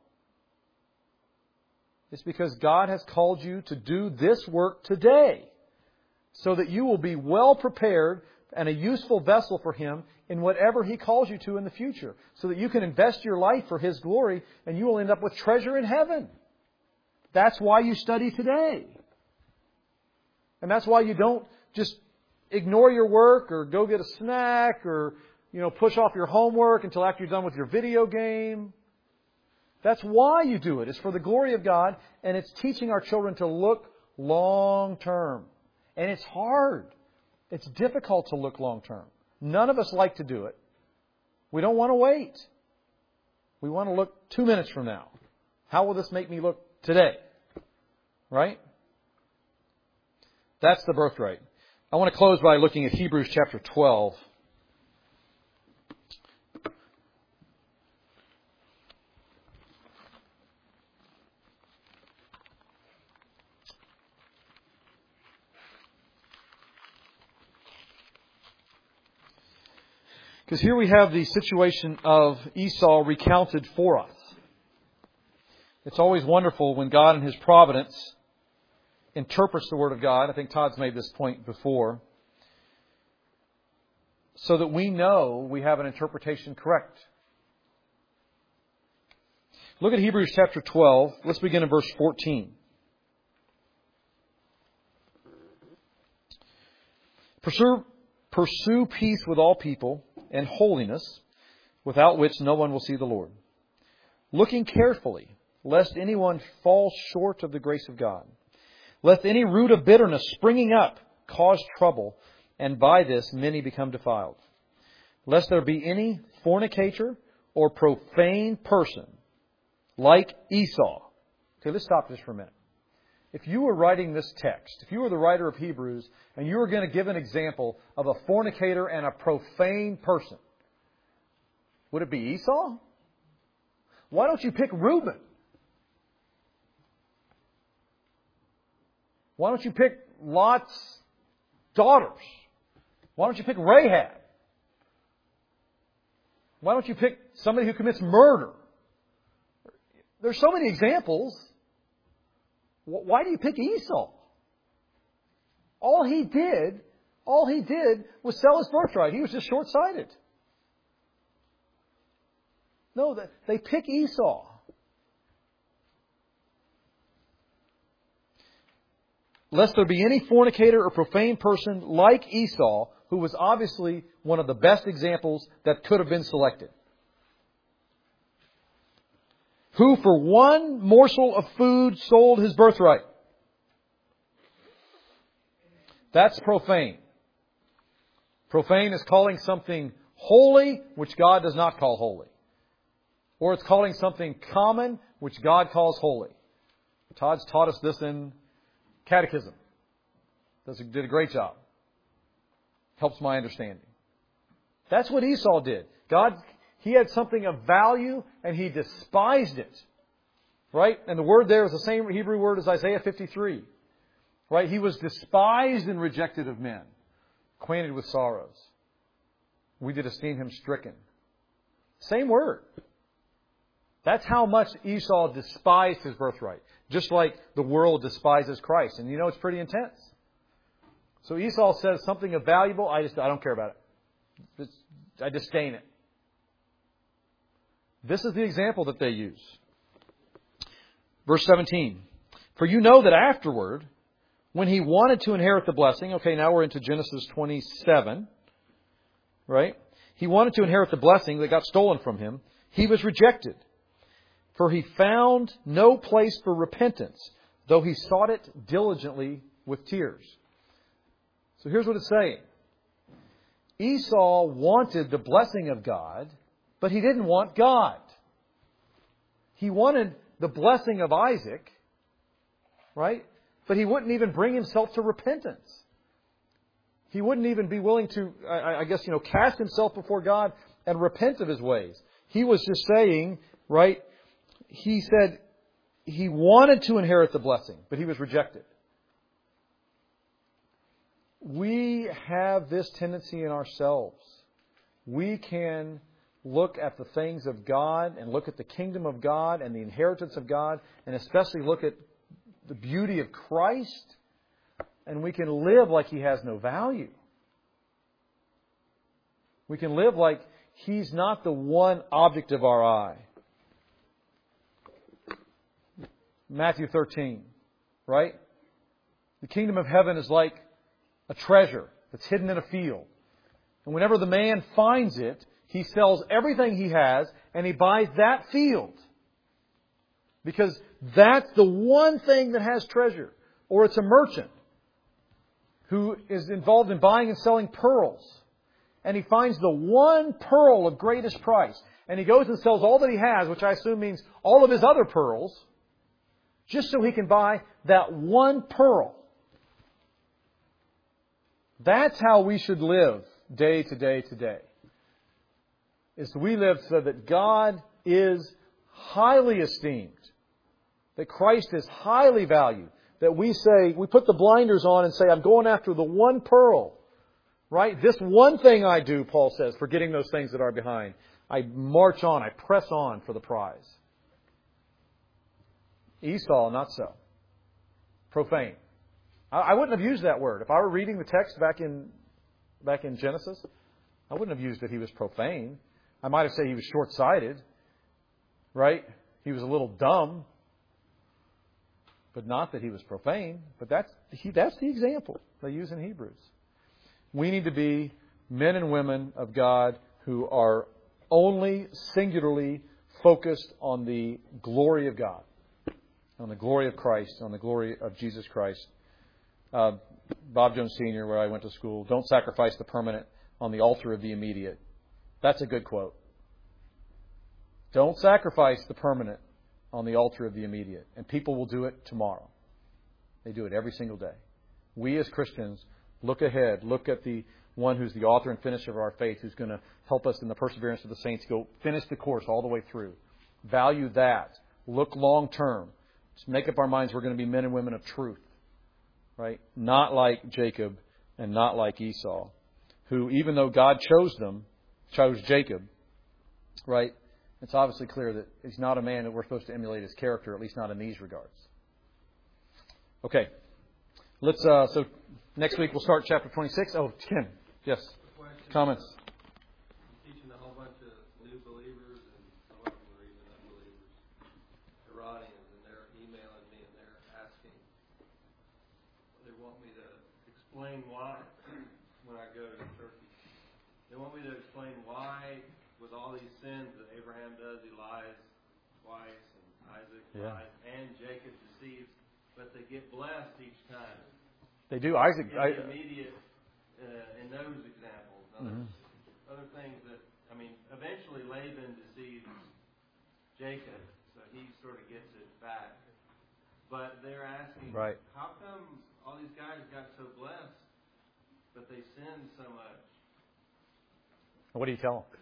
It's because God has called you to do this work today, so that you will be well prepared and a useful vessel for Him in whatever He calls you to in the future, so that you can invest your life for His glory and you will end up with treasure in heaven. That's why you study today. And that's why you don't just ignore your work or go get a snack or, push off your homework until after you're done with your video game. That's why you do it. It's for the glory of God, and it's teaching our children to look long term. And it's hard. It's difficult to look long term. None of us like to do it. We don't want to wait. We want to look 2 minutes from now. How will this make me look today? Right? That's the birthright. I want to close by looking at Hebrews chapter 12. Because here we have the situation of Esau recounted for us. It's always wonderful when God in His providence interprets the Word of God. I think Todd's made this point before. So that we know we have an interpretation correct. Look at Hebrews chapter 12. Let's begin in verse 14. Pursue peace with all people and holiness, without which no one will see the Lord. Looking carefully, lest anyone fall short of the grace of God. Lest any root of bitterness springing up cause trouble, and by this many become defiled. Lest there be any fornicator or profane person like Esau. Okay, let's stop this for a minute. If you were writing this text, if you were the writer of Hebrews, and you were going to give an example of a fornicator and a profane person, would it be Esau? Why don't you pick Reuben? Why don't you pick Lot's daughters? Why don't you pick Rahab? Why don't you pick somebody who commits murder? There's so many examples. Why do you pick Esau? All he did was sell his birthright. He was just short-sighted. No, they pick Esau. Lest there be any fornicator or profane person like Esau, who was obviously one of the best examples that could have been selected. Who for one morsel of food sold his birthright. That's profane. Profane is calling something holy, which God does not call holy. Or it's calling something common, which God calls holy. Todd's taught us this in Catechism. Did a great job. Helps my understanding. That's what Esau did. He had something of value and he despised it. Right? And the word there is the same Hebrew word as Isaiah 53. Right? He was despised and rejected of men. Acquainted with sorrows. We did esteem him stricken. Same word. That's how much Esau despised his birthright. Just like the world despises Christ. And it's pretty intense. So Esau says something of valuable, I don't care about it. I disdain it. This is the example that they use. Verse 17. For you know that afterward, when he wanted to inherit the blessing, okay, now we're into Genesis 27, right? He wanted to inherit the blessing that got stolen from him. He was rejected. For he found no place for repentance, though he sought it diligently with tears. So here's what it's saying. Esau wanted the blessing of God, but he didn't want God. He wanted the blessing of Isaac, right? But he wouldn't even bring himself to repentance. He wouldn't even be willing to, cast himself before God and repent of his ways. He was just saying, right? He said he wanted to inherit the blessing, but he was rejected. We have this tendency in ourselves. We can look at the things of God and look at the kingdom of God and the inheritance of God, and especially look at the beauty of Christ, and we can live like He has no value. We can live like He's not the one object of our eye. Matthew 13, right? The kingdom of heaven is like a treasure that's hidden in a field. And whenever the man finds it, he sells everything he has and he buys that field. Because that's the one thing that has treasure. Or it's a merchant who is involved in buying and selling pearls. And he finds the one pearl of greatest price. And he goes and sells all that he has, which I assume means all of his other pearls, just so he can buy that one pearl. That's how we should live day to day to day. Is we live so that God is highly esteemed. That Christ is highly valued. That we put the blinders on and say, I'm going after the one pearl. Right? This one thing I do, Paul says, forgetting those things that are behind. I march on, I press on for the prize. Esau, not so. Profane. I wouldn't have used that word. If I were reading the text back in Genesis, I wouldn't have used that he was profane. I might have said he was short-sighted. Right? He was a little dumb. But not that he was profane. But that's the example they use in Hebrews. We need to be men and women of God who are only singularly focused on the glory of God. On the glory of Christ, on the glory of Jesus Christ. Bob Jones Sr., where I went to school, don't sacrifice the permanent on the altar of the immediate. That's a good quote. Don't sacrifice the permanent on the altar of the immediate. And people will do it tomorrow. They do it every single day. We as Christians look ahead, look at the one who's the author and finisher of our faith, who's going to help us in the perseverance of the saints go finish the course all the way through. Value that. Look long term. Just make up our minds we're going to be men and women of truth. Right? Not like Jacob and not like Esau, who, even though God chose Jacob, right? It's obviously clear that he's not a man that we're supposed to emulate his character, at least not in these regards. Okay. Let's, so next week we'll start chapter 26. Oh, Ken. Yes. Comments. Teaching a whole bunch of new believers, and some of them are even unbelievers, Iranians, and they're emailing me and they're asking. They want me to explain why when I go to Turkey. They want me to explain why, with all these sins that Abraham does, he lies twice, and Isaac lies, and Jacob deceives, but they get blessed each time. They do. Isaac. Immediate in those examples. Other things that, eventually Laban deceives Jacob, so he sort of gets it back. But they're asking, how come all these guys got so blessed, but they sinned so much? What do you tell them?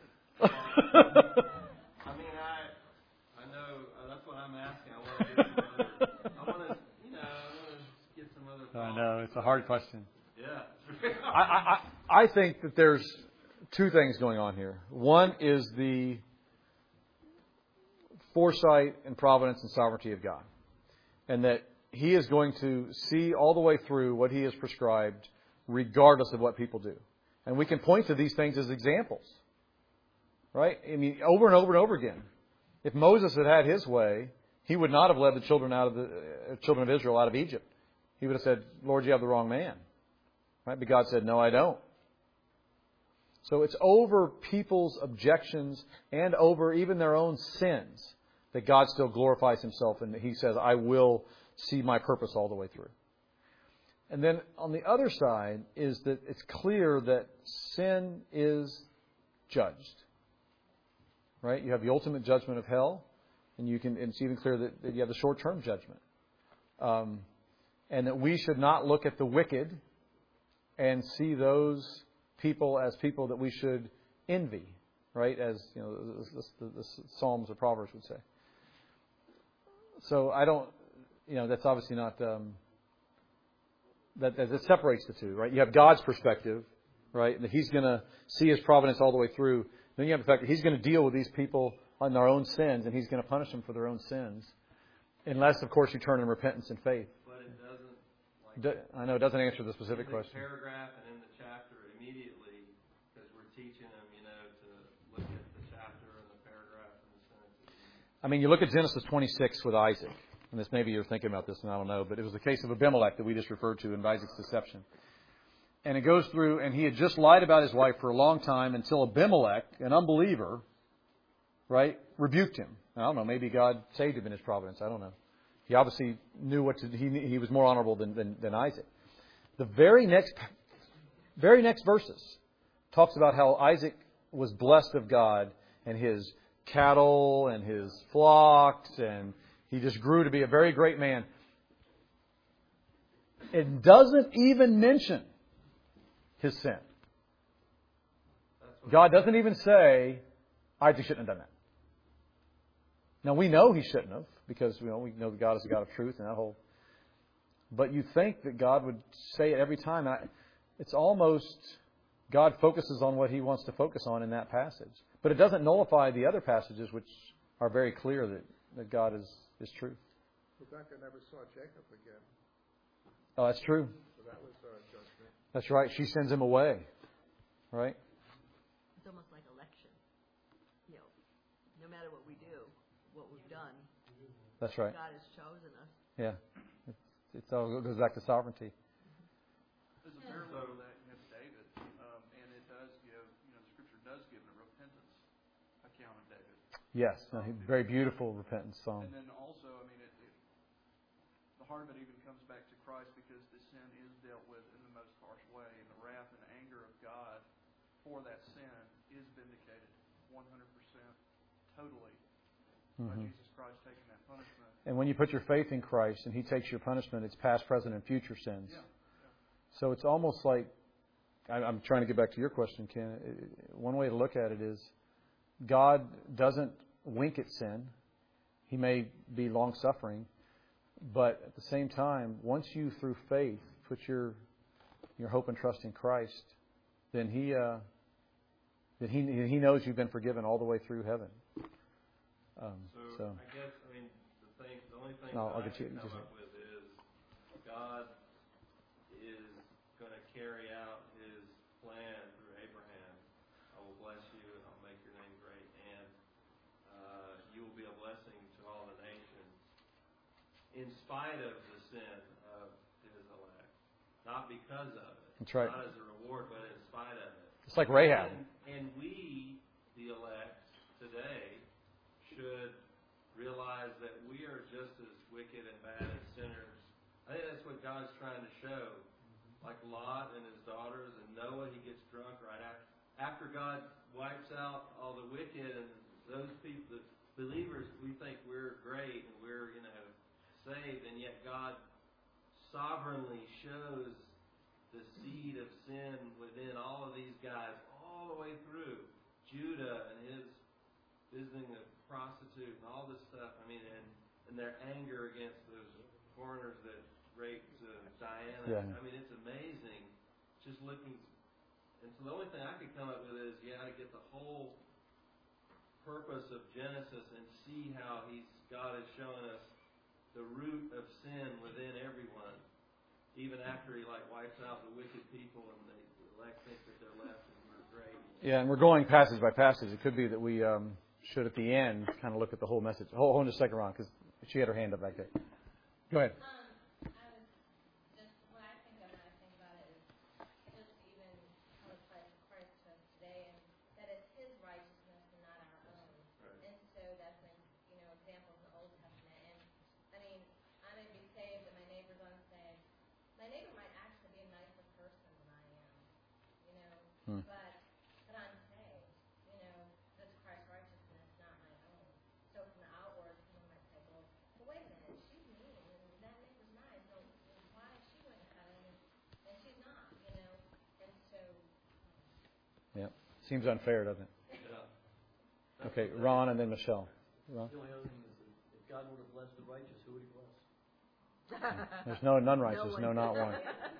I know that's what I'm asking. I want to get some other thoughts. I know, it's a hard question. Yeah. I think that there's two things going on here. One is the foresight and providence and sovereignty of God. And that He is going to see all the way through what He has prescribed, regardless of what people do. And we can point to these things as examples. Right? I mean, over and over and over again. If Moses had had his way, he would not have led the children of Israel out of Egypt. He would have said, Lord, you have the wrong man. Right? But God said, no, I don't. So it's over people's objections and over even their own sins that God still glorifies Himself, and He says, I will see my purpose all the way through. And then on the other side is that it's clear that sin is judged. Right? You have the ultimate judgment of hell, and it's even clear that you have the short-term judgment. And that we should not look at the wicked and see those people as people that we should envy, right? As the Psalms or Proverbs would say. So I don't, that's obviously not that separates the two, right? You have God's perspective, right? That He's going to see His providence all the way through. Then you have the fact that He's going to deal with these people on their own sins, and He's going to punish them for their own sins, unless, of course, you turn in repentance and faith. But it doesn't. I know it doesn't answer the specific in the question. Paragraph and in the chapter immediately, because we're teaching them, to look at the chapter and the paragraph and the sentences. I mean, you look at Genesis 26 with Isaac, and this maybe you're thinking about this, and I don't know, but it was the case of Abimelech that we just referred to in Isaac's deception. And it goes through, and he had just lied about his wife for a long time until Abimelech, an unbeliever, right, rebuked him. I don't know, maybe God saved him in His providence. I don't know. He obviously knew what to do. He was more honorable than Isaac. The very next verses talks about how Isaac was blessed of God and his cattle and his flocks, and he just grew to be a very great man. It doesn't even mention his sin. God doesn't even say, Isaac shouldn't have done that. Now, we know he shouldn't have, because we know that God is a God of truth and that whole. But you think that God would say it every time. It's almost God focuses on what He wants to focus on in that passage. But it doesn't nullify the other passages, which are very clear that God is truth. Rebecca never saw Jacob again. Oh, that's true. So that was judgment. That's right. She sends him away. Right? It's almost like election. No matter what we do, what we've done, That's right. God has chosen us. Yeah. It all goes back to sovereignty. There's a parallel to that in David, and it does give, the Scripture does give a repentance account of David. Yes. No, very beautiful repentance song. And then also, the heart of it even comes back to Christ, because the sin is dealt with in the most harsh way, and the wrath and anger of God for that sin is vindicated 100% totally by Jesus Christ taking that punishment. And when you put your faith in Christ and He takes your punishment, it's past, present, and future sins. Yeah. So it's almost like, I'm trying to get back to your question, Ken. One way to look at it is God doesn't wink at sin. He may be long-suffering. But at the same time, once you, through faith, put your hope and trust in Christ, then He knows you've been forgiven all the way through heaven. So I guess, the only thing No, I'll that I get you- can come just- up with is God is going to carry out His plan through Abraham. I will bless you, and I'll make your name great, and you will be a blessing to all the nations, in spite of the sin of His elect. Not because of it. That's right. Not as a reward, but in spite of it. It's like Rahab. And we, the elect, today, should realize that we are just as wicked and bad as sinners. I think that's what God's trying to show. Like Lot and his daughters, and Noah, he gets drunk right after God wipes out all the wicked, and those people, the believers, we think we're great and we're, saved, and yet God sovereignly shows the seed of sin within all of these guys all the way through. Judah and his visiting the prostitute and all this stuff. And their anger against those foreigners that raped Diana. Yeah. It's amazing. Just looking. And so the only thing I could come up with is, to get the whole purpose of Genesis and see how God is showing us the root of sin within everyone. Even after He wipes out the wicked people, and the elect think that they're left and we're Yeah, and we're going passage by passage. It could be that we should, at the end, kind of look at the whole message. Hold on just a second, Ron, because she had her hand up back there. Go ahead. I was just, what I think of when I think about it is just even how it's like Christ to us today, and that it's His righteousness and not our own. And so that's an, example in the Old Testament. And I mean, I may be saved and my neighbor's unsaved. My neighbor might actually be a nicer person than I am, but I'm saved. That's Christ's righteousness, not my own. So from the outward, someone might say, well, wait a minute, she's mean, and that neighbor's nice, so why is she going to heaven, and she's not, and so... Yeah, seems unfair, doesn't it? Yeah. Okay, Ron and then Michelle. Ron? The only other thing is that if God would have blessed the righteous, who would He bless? There's none righteous, no, not one.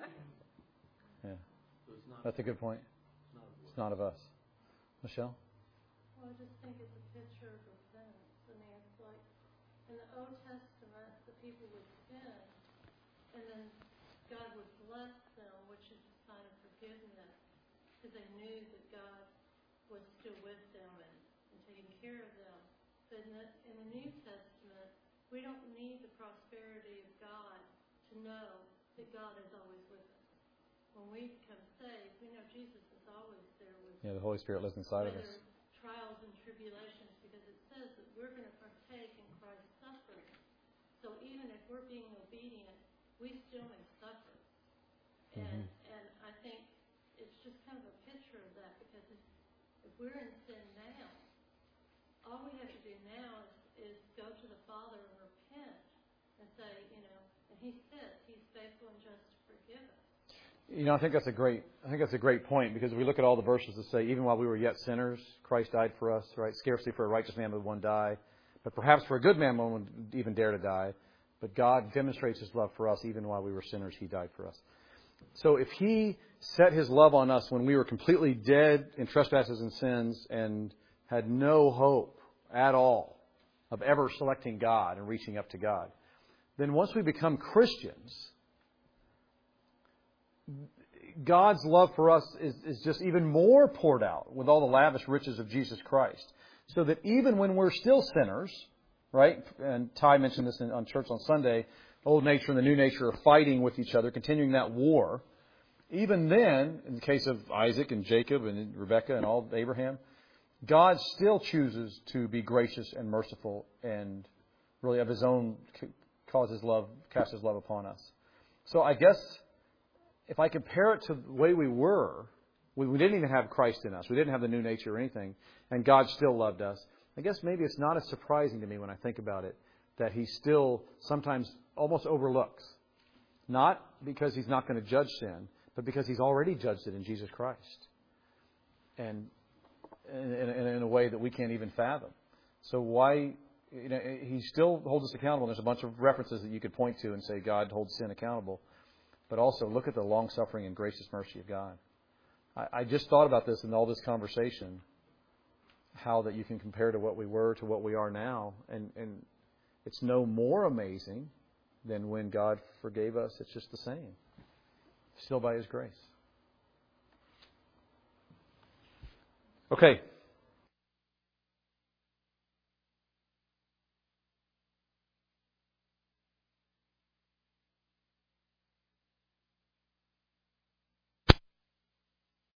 Yeah, So it's not. that's a good point. It's not of us. Michelle? Well, I just think it's a picture of repentance. I mean, it's like in the Old Testament, the people would sin, and then God would bless them, which is a sign of forgiveness, because they knew that God was still with them and taking care of them. But in the New Testament, we don't need the prosperity of God to know that God is always with us. When we become saved, we know Jesus is always there with us. Yeah, the Holy Spirit lives inside of us. Whether trials and tribulations, because it says that we're going to partake in Christ's suffering. So even if we're being obedient, we still may suffer. And I think it's just kind of a picture of that, because if we're in sin now, all we have to do now is go to the Father and repent and say, and He says He's faithful and just to forgive us. I think that's a great point, because if we look at all the verses that say, even while we were yet sinners, Christ died for us, right? Scarcely for a righteous man would one die, but perhaps for a good man one would even dare to die. But God demonstrates His love for us, even while we were sinners, He died for us. So if He set His love on us when we were completely dead in trespasses and sins and had no hope at all of ever selecting God and reaching up to God, then once we become Christians, God's love for us is just even more poured out with all the lavish riches of Jesus Christ. So that even when we're still sinners, right? And Ty mentioned this on church on Sunday, old nature and the new nature are fighting with each other, continuing that war. Even then, in the case of Isaac and Jacob and Rebekah and all Abraham, God still chooses to be gracious and merciful and really of His own cast His love upon us. So I guess if I compare it to the way we were, we didn't even have Christ in us. We didn't have the new nature or anything, and God still loved us. I guess maybe it's not as surprising to me when I think about it that He still sometimes almost overlooks. Not because He's not going to judge sin, but because He's already judged it in Jesus Christ. And in a way that we can't even fathom. So why, He still holds us accountable. There's a bunch of references that you could point to and say God holds sin accountable. But also look at the long-suffering and gracious mercy of God. I just thought about this in all this conversation, how that you can compare to what we were to what we are now. And it's no more amazing than when God forgave us. It's just the same. Still by His grace. Okay.